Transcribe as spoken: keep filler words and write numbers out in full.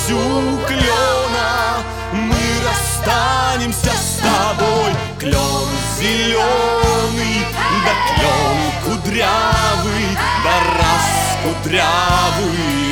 грозю клена мы расстанемся с тобой. Клен зеленый, да клен кудрявый, да раз кудрявый